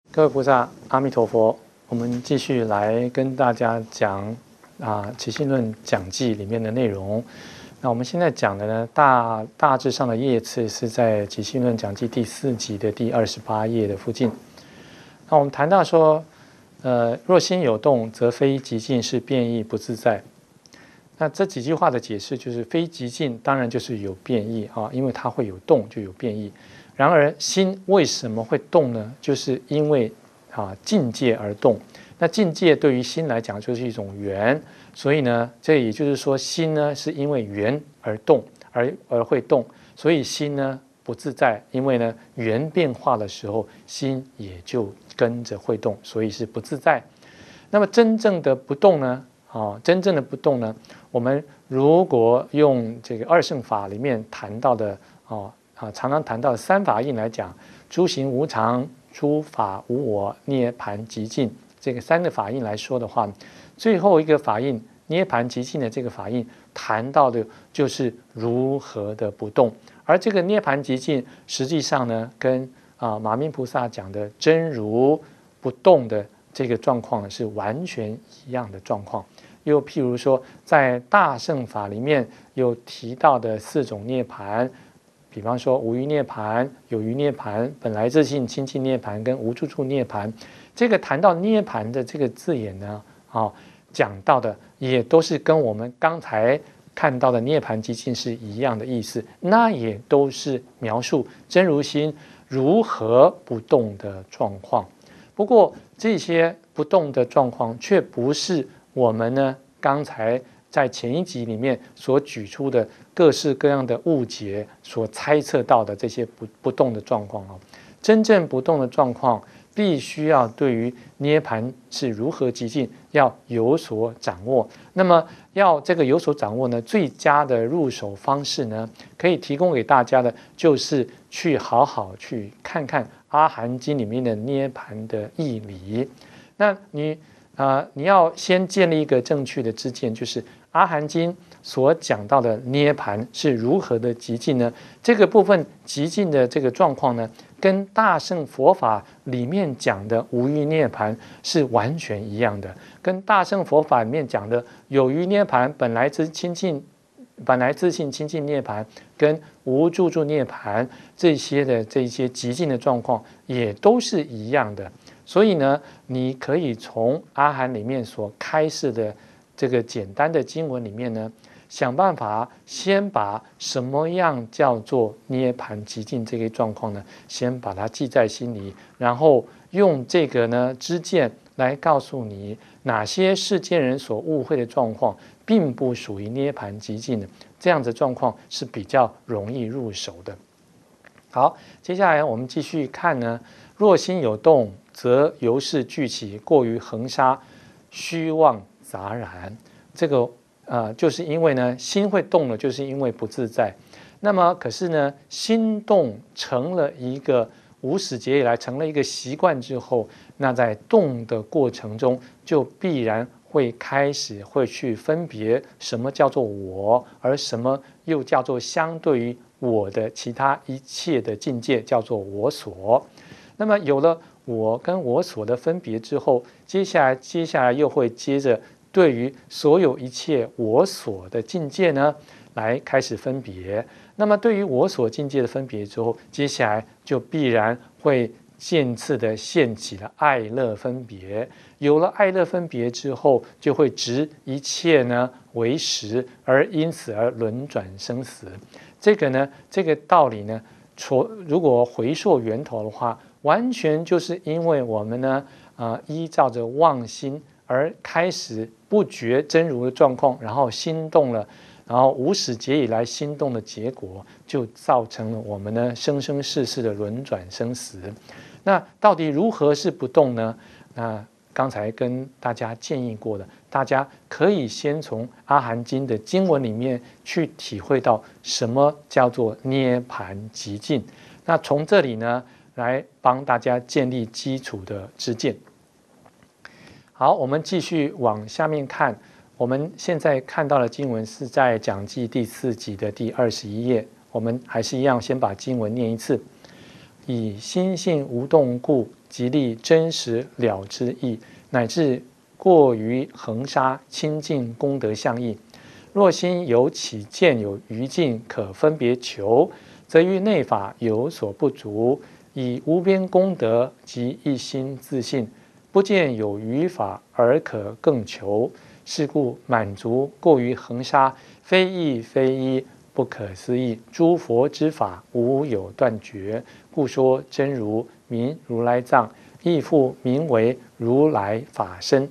各位菩萨，阿弥陀佛。我们继续来跟大家讲起信论讲记里面的内容。那我们现在讲的呢，大致上的页次是在起信论讲记第4集的第28页的附近。那我们谈到说，若心有动，则非极静，是变异不自在。那这几句话的解释就是，非极静当然就是有变异啊，因为它会有动，就有变异。然而心为什么会动呢？就是因为境界而动。那境界对于心来讲就是一种缘，所以呢，这也就是说，心呢是因为缘而动，而会动。所以心呢不自在，因为呢缘变化的时候，心也就跟着会动，所以是不自在。那么真正的不动呢？真正的不动呢？我们如果用这个二圣法里面谈到的常常谈到三法印来讲，诸行无常、诸法无我、涅槃极静，这个三个法印来说的话，最后一个法印涅槃极静的这个法印谈到的就是如何的不动。而这个涅槃极静实际上呢，跟马明菩萨讲的真如不动的这个状况是完全一样的状况。又譬如说，在大乘法里面有提到的4种涅槃，比方说无余涅槃、有余涅槃、本来自性清净涅槃跟无住处涅槃。这个谈到涅槃的这个字眼呢，讲到的也都是跟我们刚才看到的涅槃极静是一样的意思，那也都是描述真如心如何不动的状况。不过这些不动的状况却不是我们呢刚才在前一集里面所举出的各式各样的误解所猜测到的这些不动的状况。真正不动的状况必须要对于涅槃是如何极静要有所掌握。那么要这个有所掌握呢，最佳的入手方式呢，可以提供给大家的就是去好好去看看阿含经里面的涅槃的义理。那你要先建立一个正确的知见，就是阿含经所讲到的涅槃是如何的极静呢？这个部分极静的这个状况呢，跟大乘佛法里面讲的无余涅槃是完全一样的。跟大乘佛法里面讲的有余涅槃、本来自性清净涅槃跟无住处涅槃这些极静的状况也都是一样的。所以呢，你可以从阿含里面所开示的这个简单的经文里面呢，想办法先把什么样叫做涅槃极静这个状况呢，先把它记在心里，然后用这个呢知见来告诉你哪些世间人所误会的状况，并不属于涅槃极静的，这样子状况是比较容易入手的。好，接下来我们继续看呢，若心有动，则由是聚起过于恒沙，虚妄杂然。这个就是因为呢，心会动了，就是因为不自在。那么可是呢，心动成了一个无始劫以来成了一个习惯之后，那在动的过程中，就必然会开始会去分别什么叫做我，而什么又叫做相对于我的其他一切的境界叫做我所。那么有了我跟我所的分别之后，接下来又会接着对于所有一切我所的境界呢，来开始分别。那么对于我所境界的分别之后，接下来就必然会渐次的现起了爱乐分别。有了爱乐分别之后，就会执一切呢为实，而因此而轮转生死。这个道理呢，如果回溯源头的话，完全就是因为我们呢，依照着妄心而开始不觉真如的状况，然后心动了，然后无始劫以来心动的结果，就造成了我们呢生生世世的轮转生死。那到底如何是不动呢？那刚才跟大家建议过的，大家可以先从阿含经的经文里面去体会到什么叫做涅槃极静。那从这里呢，来帮大家建立基础的知见。好，我们继续往下面看。我们现在看到的经文是在讲记第4集的第21页。我们还是一样，先把经文念一次。 以心性无动故，即立真实了之意，乃至过于恒沙清净功德相应。若心有起见有余境可分别求，则于内法有所不足，以无边功德及一心自信，不见有余法而可更求。是故满足过于恒沙，非义非一，不可思议。诸佛之法无有断绝，故说真如名如来藏，亦复名为如来法身。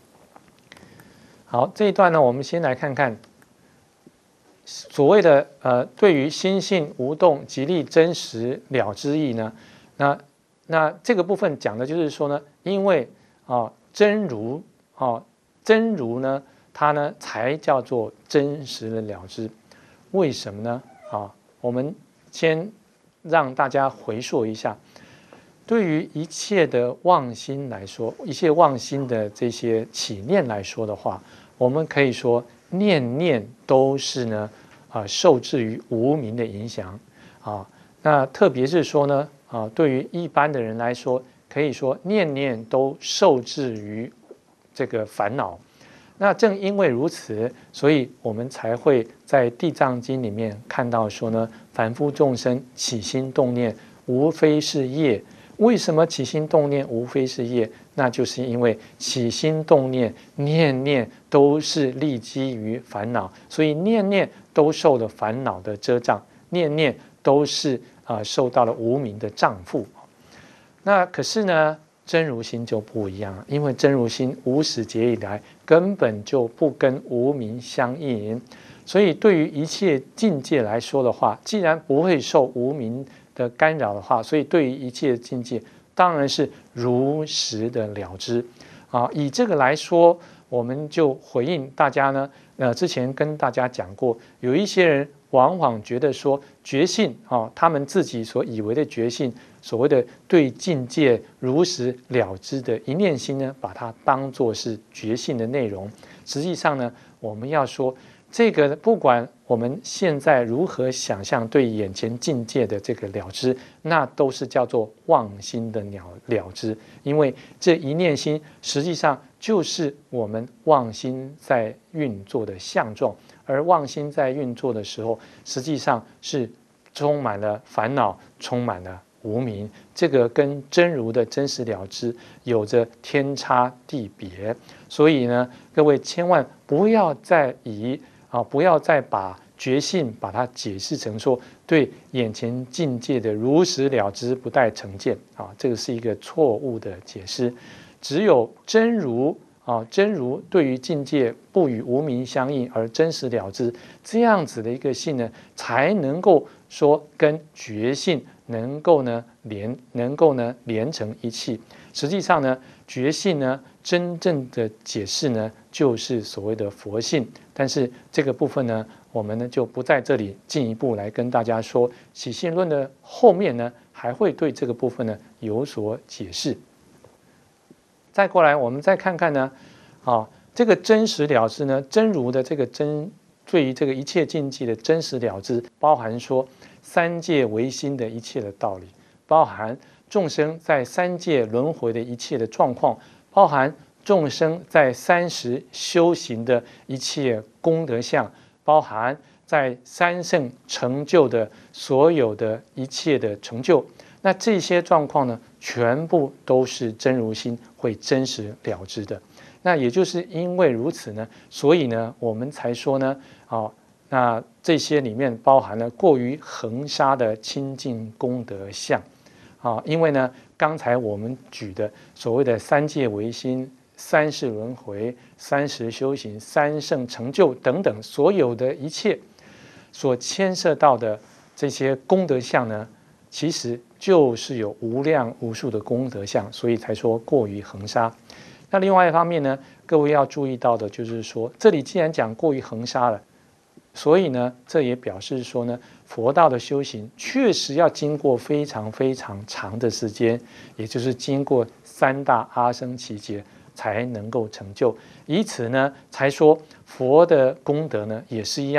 好，这一段呢，我们先来看看所谓的对于心性无动即立真实了之意呢，那这个部分讲的就是说呢，因为真如真如呢，它呢才叫做真实的了知。为什么呢？我们先让大家回溯一下，对于一切的妄心来说，一切妄心的这些起念来说的话，我们可以说念念都是呢受制于无明的影响那特别是说呢对于一般的人来说，可以说念念都受制于这个烦恼。那正因为如此，所以我们才会在《地藏经》里面看到说呢，凡夫众生起心动念，无非是业。为什么起心动念无非是业？那就是因为起心动念，念念都是立基于烦恼，所以念念都受了烦恼的遮障，念念都是受到了无明的障缚。那可是呢，真如心就不一样了，因为真如心无始劫以来根本就不跟无明相应，所以对于一切境界来说的话，既然不会受无明的干扰的话，所以对于一切境界当然是如实的了知以这个来说，我们就回应大家呢之前跟大家讲过，有一些人往往觉得说觉性他们自己所以为的觉性，所谓的对境界如实了知的一念心呢，把它当作是觉性的内容。实际上呢，我们要说这个不管我们现在如何想象对眼前境界的这个了知，那都是叫做妄心的了知，因为这一念心实际上就是我们妄心在运作的相状，而妄心在运作的时候，实际上是充满了烦恼，充满了无明，这个跟真如的真实了知有着天差地别。所以呢，各位千万不要再不要再把觉性把它解释成说对眼前境界的如实了知不带成见这个是一个错误的解释。只有真如真如对于境界不与无明相应而真实了知，这样子的一个性呢，才能够说跟觉性能够呢连成一气。实际上呢，觉性呢真正的解释呢，就是所谓的佛性。但是这个部分呢，我们呢就不在这里进一步来跟大家说。起信论的后面呢，还会对这个部分呢有所解释。再过来，我们再看看呢，这个真实了知呢，真如的这个对于这个一切境界的真实了知，包含说三界唯心的一切的道理，包含众生在三界轮回的一切的状况，包含众生在30修行的一切功德相，包含在三圣成就的所有的一切的成就。那这些状况呢，全部都是真如心会真实了知的。那也就是因为如此呢，所以呢，我们才说呢，那这些里面包含了过于恒沙的清净功德相因为呢，刚才我们举的所谓的三界唯心、三世轮回、30修行、三圣成就等等，所有的一切所牵涉到的这些功德相呢，其实就是有无量无数的功德相，所以才说过于恒沙。那另外一方面呢，各位要注意到的就是说，这里既然讲过于恒沙了，所以呢，这也表示说呢，佛道的修行确实要经过非常非常长的时间，也就是经过3大阿僧祇劫才能够成就。以此呢，才说佛的功德呢，也是一样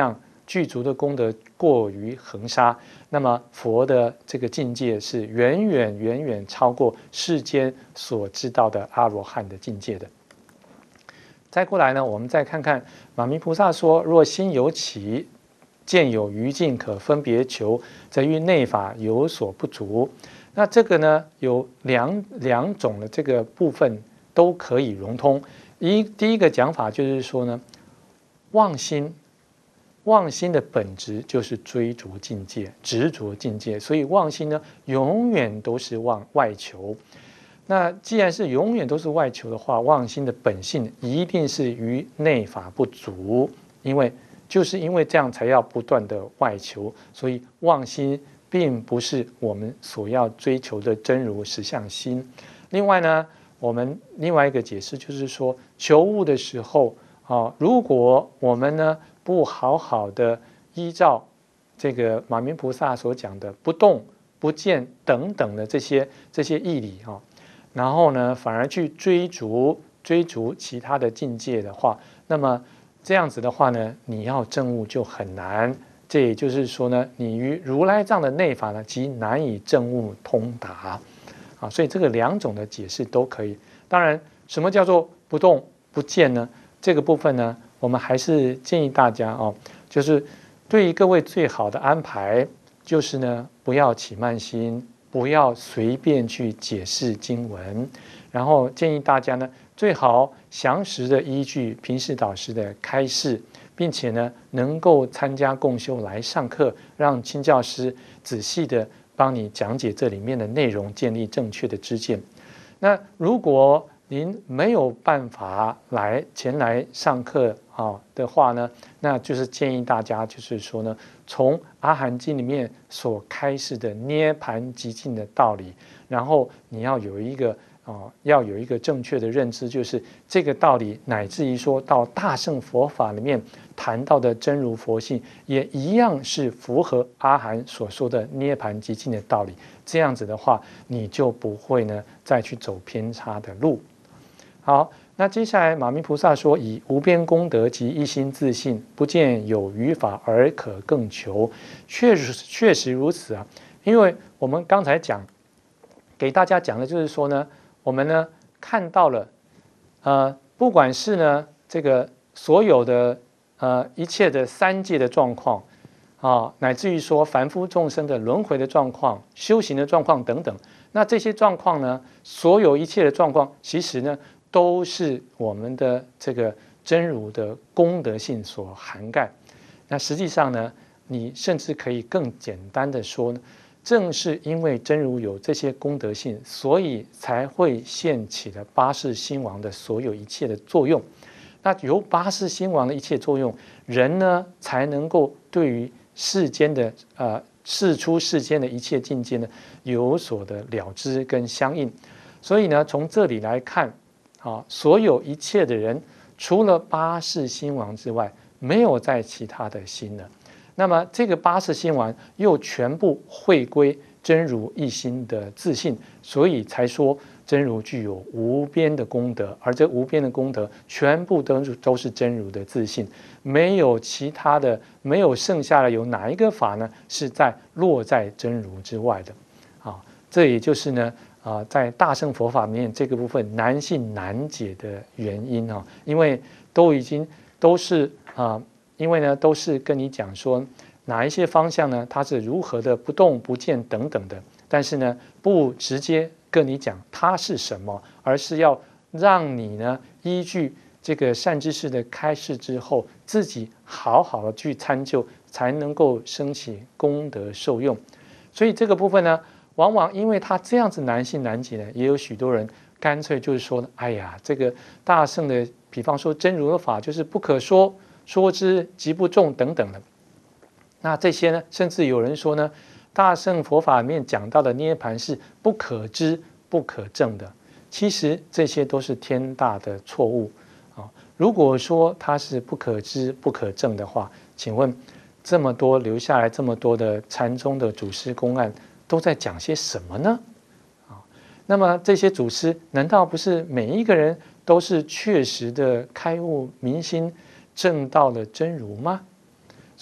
具足的功德过于恒沙，那么佛的这个境界是远远超过世间所知道的阿罗汉的境界的。再过来呢，我们再看看马明菩萨说：若心有起，见有余境可分别求，则于内法有所不足。那这个呢，有两种的这个部分都可以融通。第一个讲法就是说呢，妄心的本质就是追逐境界、执着境界，所以妄心呢，永远都是往外求。那既然是永远都是外求的话，妄心的本性一定是于内法不足，就是因为这样才要不断的外求，所以妄心并不是我们所要追求的真如实相心。另外呢，我们另外一个解释就是说，求悟的时候如果我们呢不好好的依照这个马明菩萨所讲的不动、不见等等的这些义理然后呢，反而去追逐其他的境界的话，那么这样子的话呢，你要证悟就很难。这也就是说呢，你于如来藏的内法呢，极难以证悟通达所以这个两种的解释都可以。当然，什么叫做不动不见呢？这个部分呢，我们还是建议大家就是对于各位最好的安排，就是呢，不要起慢心。不要随便去解释经文，然后建议大家呢，最好详实的依据平时导师的开示，并且呢，能够参加共修来上课，让亲教师仔细的帮你讲解这里面的内容，建立正确的知见。那如果您没有办法前来上课的话呢，那就是建议大家就是说呢，从阿含经里面所开示的涅槃极尽的道理，然后你要有一个正确的认知，就是这个道理，乃至于说到大乘佛法里面谈到的真如佛性，也一样是符合阿含所说的涅槃极尽的道理。这样子的话，你就不会呢再去走偏差的路。好，那接下来马明菩萨说：以无边功德及一心自信，不见有余法而可更求。确实如此因为我们刚才给大家讲的就是说呢，我们呢看到了不管是呢这个所有的一切的三界的状况乃至于说凡夫众生的轮回的状况、修行的状况等等，那这些状况呢，所有一切的状况，其实呢都是我们的这个真如的功德性所涵盖。那实际上呢，你甚至可以更简单的说呢，正是因为真如有这些功德性，所以才会现起了八世兴亡的所有一切的作用。那由八世兴亡的一切作用，人呢才能够对于世间的世出世间的一切境界呢有所的了知跟相应。所以呢，从这里来看所有一切的人，除了八世兴亡之外，没有再其他的心了。那么这个八世兴亡又全部汇归真如一心的自信，所以才说真如具有无边的功德，而这无边的功德全部都是真如的自信，没有其他的，没有剩下的有哪一个法呢是落在真如之外的这也就是呢在大乘佛法里面这个部分难信难解的原因因为都是因为呢都是跟你讲说哪一些方向呢它是如何的不动不见等等的，但是呢不直接跟你讲它是什么，而是要让你呢依据这个善知识的开示之后，自己好好的去参究，才能够升起功德受用。所以这个部分呢，往往因为他这样子难信难解呢，也有许多人干脆就是说，哎呀，这个大乘的，比方说真如的法，就是不可说，说之即不中等等的。那这些呢，甚至有人说呢，大乘佛法里面讲到的涅槃是不可知、不可证的。其实这些都是天大的错误如果说它是不可知、不可证的话，请问这么多留下来这么多的禅宗的祖师公案，都在讲些什么呢？那么这些祖师难道不是每一个人都是确实的开悟明心，证到了真如吗？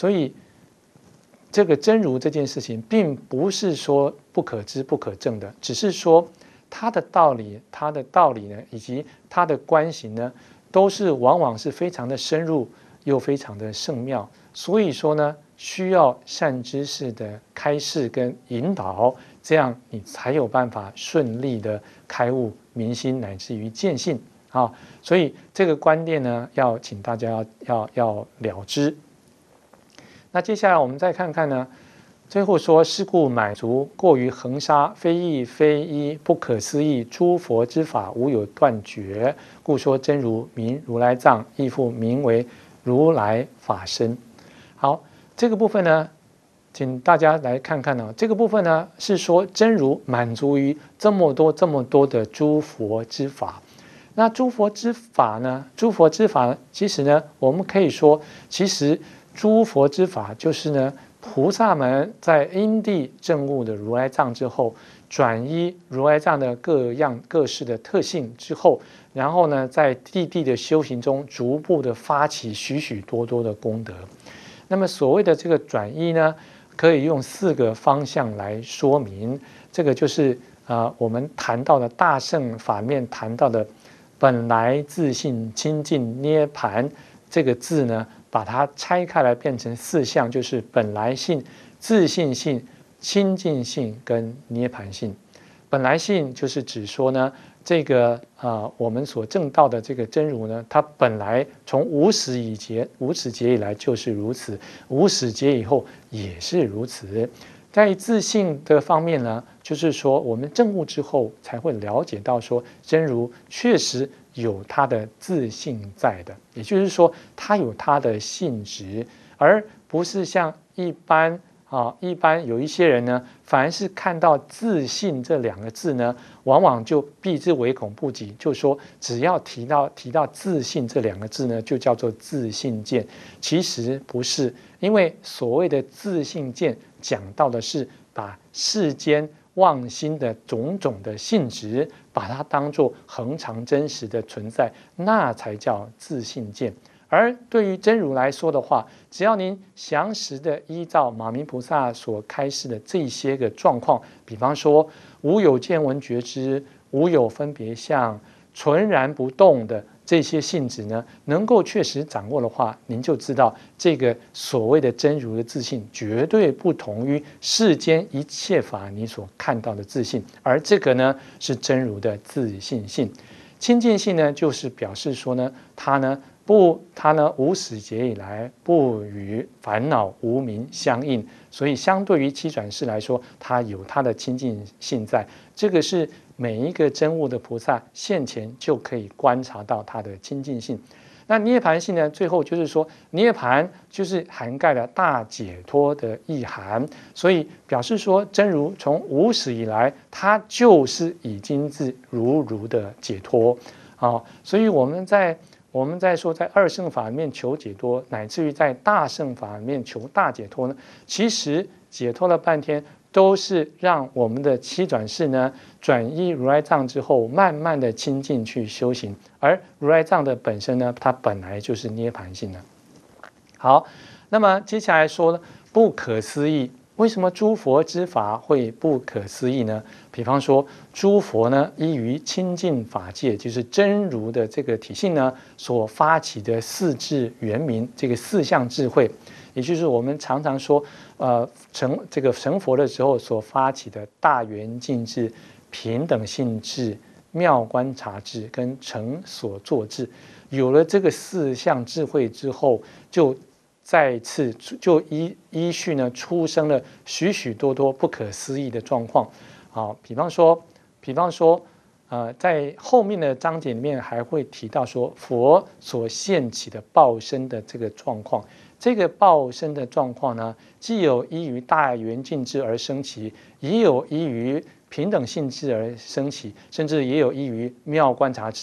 所以这个真如这件事情，并不是说不可知不可证的，只是说它的道理呢，以及它的观行呢，都是往往是非常的深入又非常的圣妙。所以说呢，需要善知识的开示跟引导，这样你才有办法顺利的开悟明心，乃至于见性啊。所以这个观念呢，要请大家要了知。那接下来我们再看看呢，最后说是故满足过于恒沙，非义非一，不可思议，诸佛之法无有断绝，故说真如名如来藏，亦复名为如来法身。好，这个部分呢，请大家来看看呢，这个部分呢是说真如满足于这么多的诸佛之法。那诸佛之法呢，其实呢，我们可以说，其实诸佛之法就是呢，菩萨们在因地证悟的如来藏之后，转依如来藏的各式的特性之后，然后呢，在地的修行中，逐步的发起许多的功德。那么所谓的这个转依呢，可以用4个方向来说明。这个就是我们谈到的大乘法面谈到的本来自性清净涅盘这个字呢，把它拆开来变成4项，就是本来性、自性性、清净性跟涅盘性。本来性就是指说呢，这个我们所证道的这个真如呢，它本来从无始劫以来就是如此，无始劫以后也是如此。在自性的方面呢，就是说我们证悟之后才会了解到说，真如确实有它的自性在的，也就是说它有它的性质，而不是像一般有一些人呢，凡是看到自性这2个字呢，往往就避之唯恐不及，就说只要提到自性这2个字呢，就叫做自性见。其实不是，因为所谓的自性见，讲到的是把世间妄心的种的性质，把它当作恒常真实的存在，那才叫自性见。而对于真如来说的话，只要您详实的依照马明菩萨所开示的这些个状况，比方说无有见闻觉知，无有分别相，纯然不动的这些性质呢，能够确实掌握的话，您就知道这个所谓的真如的自性，绝对不同于世间一切法你所看到的自性，而这个呢是真如的自性性。清净性呢，就是表示说呢，它呢无始劫以来不与烦恼无明相应，所以相对于七转世来说，它有它的清净性在。这个是每一个真悟的菩萨现前就可以观察到它的清净性。那涅盘性呢，最后就是说，涅盘就是涵盖了大解脱的意涵，所以表示说，真如从无始以来，它就是已经是如的解脱啊。所以我们在说，在二乘法里面求解脱，乃至于在大乘法里面求大解脱呢，其实解脱了半天，都是让我们的七转世呢转依如来藏之后，慢慢的亲近去修行。而如来藏的本身呢，它本来就是涅盘性的。好，那么接下来说呢，不可思议。为什么诸佛之法会不可思议呢？比方说，诸佛呢依于清净法界，就是真如的这个体性呢，所发起的4智圆明，这个4项智慧，也就是我们常常说，成佛的时候所发起的大圆净智、平等性智、妙观察智跟成所作智，有了这个4项智慧之后，就再次就依序呢出生了许多不可思议的状况。好，比方说，在后面的章节里面还会提到说，佛所现起的报身的这个状况。这个报身的状况呢，既有依于大圆净智而生起，也有依于平等性智而生起，甚至也有依于妙观察智。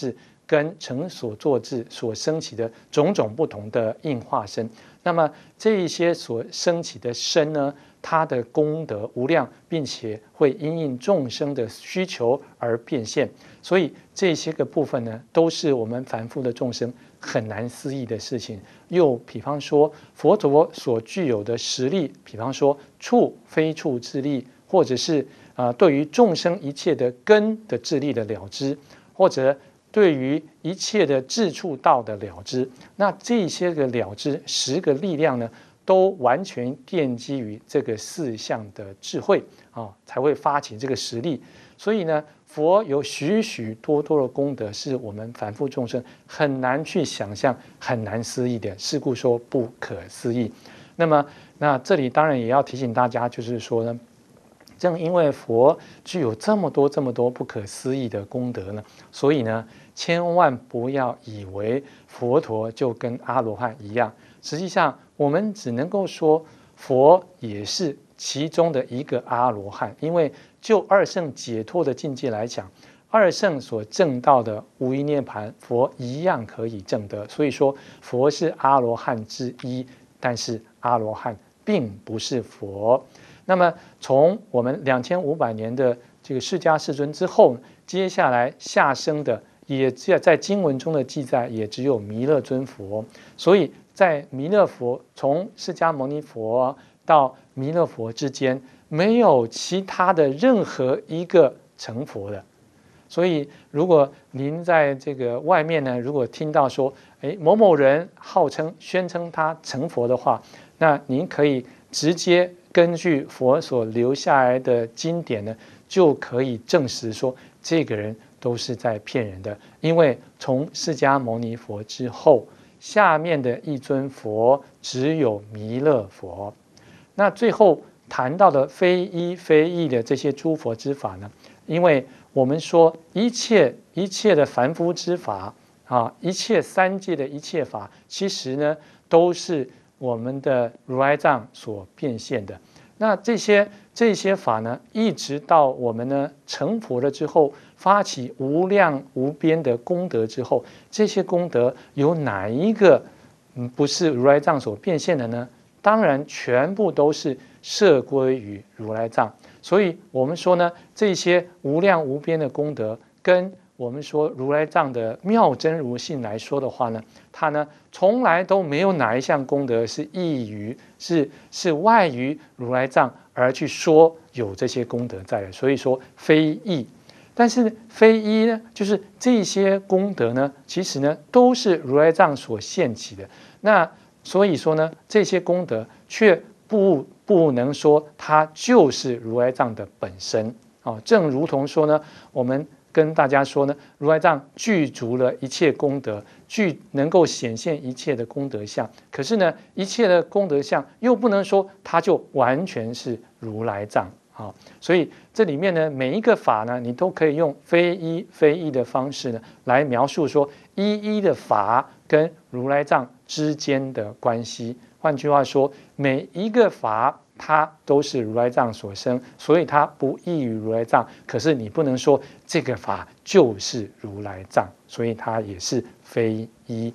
跟成所作智所升起的种种不同的应化身。那么这一些所升起的身呢，它的功德无量，并且会因应众生的需求而变现。所以这些个部分呢，都是我们凡夫的众生很难思议的事情。又比方说，佛陀所具有的实力，比方说处非处之力，或者是对于众生一切的根的智力的了知，或者对于一切的智处道的了知，那这些个了知10个力量呢，都完全奠基于这个4项的智慧才会发起这个实力。所以呢，佛有许许多多的功德，是我们凡夫众生很难去想象、很难思议的，是故说不可思议。那这里当然也要提醒大家，就是说呢，正因为佛具有这么多不可思议的功德呢，所以呢，千万不要以为佛陀就跟阿罗汉一样。实际上，我们只能够说佛也是其中的一个阿罗汉，因为就二圣解脱的境界来讲，二圣所证到的无余涅槃，佛一样可以证得。所以说，佛是阿罗汉之一，但是阿罗汉并不是佛。那么从我们2500年的这个释迦世尊之后，接下来下生的也在经文中的记载也只有弥勒尊佛。所以在弥勒佛从释迦牟尼佛到弥勒佛之间，没有其他的任何一个成佛的。所以如果您在这个外面呢，如果听到说某某人号称宣称他成佛的话，那您可以直接根据佛所留下来的经典呢，就可以证实说这个人都是在骗人的。因为从释迦牟尼佛之后，下面的一尊佛只有弥勒佛。那最后谈到的非一非异的这些诸佛之法呢，因为我们说一切的凡夫之法一切三界的一切法，其实呢都是我们的如来藏所变现的。那这些法呢，一直到我们呢成佛了之后，发起无量无边的功德之后，这些功德有哪一个不是如来藏所变现的呢？当然全部都是摄归于如来藏。所以我们说呢，这些无量无边的功德，跟我们说如来藏的妙真如性来说的话呢，它呢从来都没有哪一项功德是异于是外于如来藏而去说有这些功德在的。所以说非异。但是非一呢，就是这些功德呢，其实呢都是如来藏所现起的。那所以说呢，这些功德却不能说它就是如来藏的本身正如同说呢，我们跟大家说呢，如来藏具足了一切功德，能够显现一切的功德相。可是呢，一切的功德相又不能说它就完全是如来藏所以这里面呢，每一个法呢，你都可以用非一非异的方式呢，来描述说一的法跟如来藏之间的关系。换句话说，每一个法它都是如来藏所生，所以它不异于如来藏。可是你不能说这个法就是如来藏，所以它也是非一。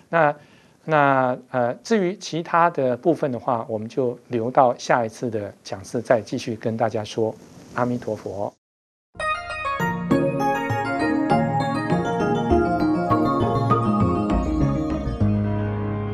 至于其他的部分的话，我们就留到下一次的讲次再继续跟大家说。阿弥陀佛。